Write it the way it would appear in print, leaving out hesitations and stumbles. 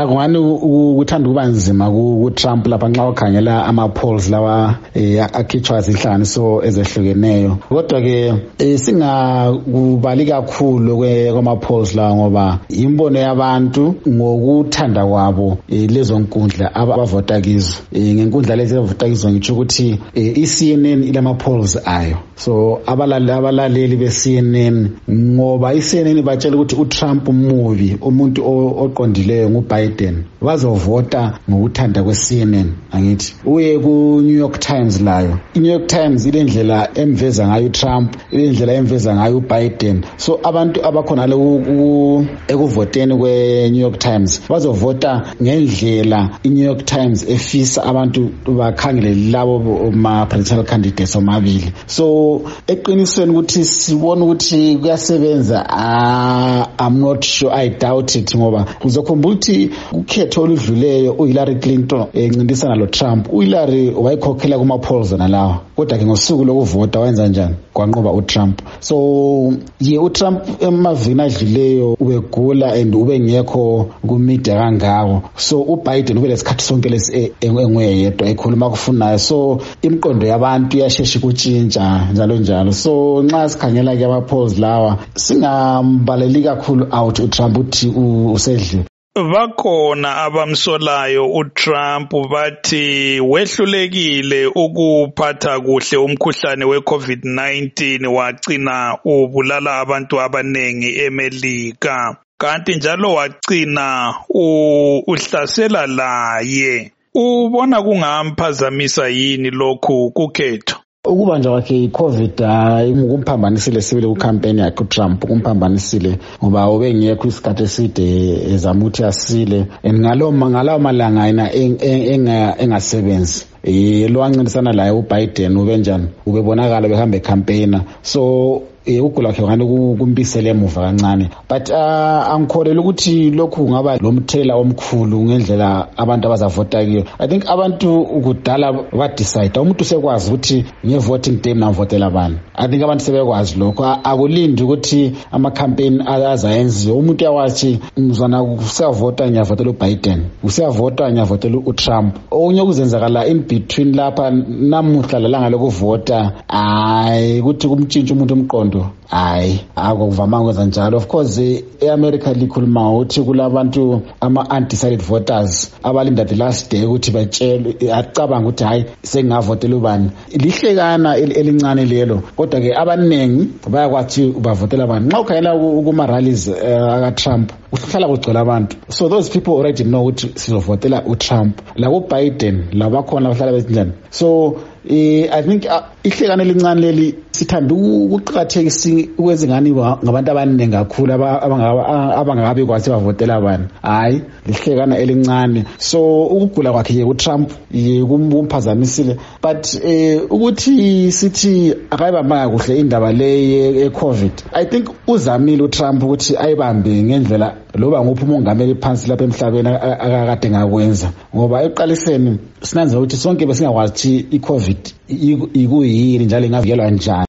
Ngani uthanda kuba nzima ku Trump lapha nxa ukhangela ama polls lawa akhitshwa zinhlanganiso ezehlukeneyo. Kodwa ke singakubali kakhulu kwama polls lawa ngoba imbono yabantu ngokuthanda kwabo lezo nkundla abavota kizo. Ngenkundla lezi abavota kizo ngitsho ukuthi iCNN ilama polls ayo. So abalaleli beCNN ngoba iCNN batshela ukuthi uTrump mubi, umuntu oqondileyo nguBiden, bazovota ngokuthanda kweCNN. Angithi uye ku New York Times layo, iNew York Times ilendlela emveza ngayo uTrump, ilendlela emveza ngayo uBiden. So abantu abakhona ekuvoteni kweNew York Times bazovota ngendlela iNew York Times efisa abantu bakhangele labo ma presidential candidates omabili. So eqinisweni ukuthi sibona ukuthi kuyasebenza, I'm not sure, I doubt it, ngoba uzokhumbula ukuthi ukhetho oludluleyo uHillary Clinton encintisana lo Trump, uHillary wayekhokhela kuma polls nalawa, kodwa ke ngosuku lokuvota wenza njani? Kwanqoba uTrump. So uTrump emavini adluleyo ubegula and ubengekho ku media kangako, so uBiden ube lesikhathi sonke lesi engweyedwa ekhuluma kufunayo, so imqondo yabantu iyashesha ukutshintsha njalo njalo. So nxa sikhangela ke ama polls lawa singambaleli kakhulu out uTrump uthi usedle. Bakhona abamsolayo uTrump bathi wehlulekile ukuphatha kuhle umkhuhlane weCovid-19 wagcina ubulala abantu abanengi eMelika, kanti njalo wagcina uhlasela laye. Ubona kungamphazamisa yini lokhu kukhetho? Ukubanjwa kwakhe iCovid kumphambanisile sibili kucampaign yakhe uTrump, kumphambanisile ngoba ubengekho isikhathi eside ezama ukuthi asile, and ngalawo malanga yena engasebenzi. Lo ancintisana laye uBiden ubenjani, ubebonakala behamba ecampaigner. So ukugula kwakhe ngani kumbisele emuva kancane, but angikholelwa ukuthi lokhu kungaba lomthelela omkhulu ngendlela abantu abazavota kiyo. I think abantu kudala badecide, umuntu sekwazi ukuthi ngevoting day navotela bani. I think abantu sebekwazi lokho, akulindi ukuthi ama campaign azayenziwe. Umuntu yawathi mzwana usiyavota ngiyavotela uBiden, usiyavota ngiyavotela uTrump. Okunye kuzenzakala in between lapha namuhla lalanga lokuvota ukuthi kumtshintsha umuntu umqondo, akuvamanga kwenza njalo. Of course eAmerica likhuluma ukuthi kulabantu ama undecided voters abalinda the last day ukuthi batshele acabanga ukuthi sengavotela ubani. Lihlekana elincane lelo, kodwa ke abanengi bayakwathi ubavotela abantu. Nxa ukhayela kuma rallies aka-Trump uhlala kugcwele abantu, so those people already know ukuthi sizovotela uTrump. La uBiden labakhona bahlala bezinjani. So I think ihlekana elincane leli sithanda ukuqhakathekisa ukwenza ngani ngabantu abaningi kakhulu abangakabi kwathi bavotela abantu. Lihlekana elincane. So ukugula kwakhe uTrump kumphazamisile, but ukuthi sithi akayibambanga kuhle indaba le eCovid, I think uzamile uTrump ukuthi ayibambe ngendlela loba nguphi umongameli phansi lapha emhlabeni akakade ngakwenza, ngoba eqaliseni sinanza ukuthi sonke besingakwazi iCovid ikuyini njalo ingavikelwa njani.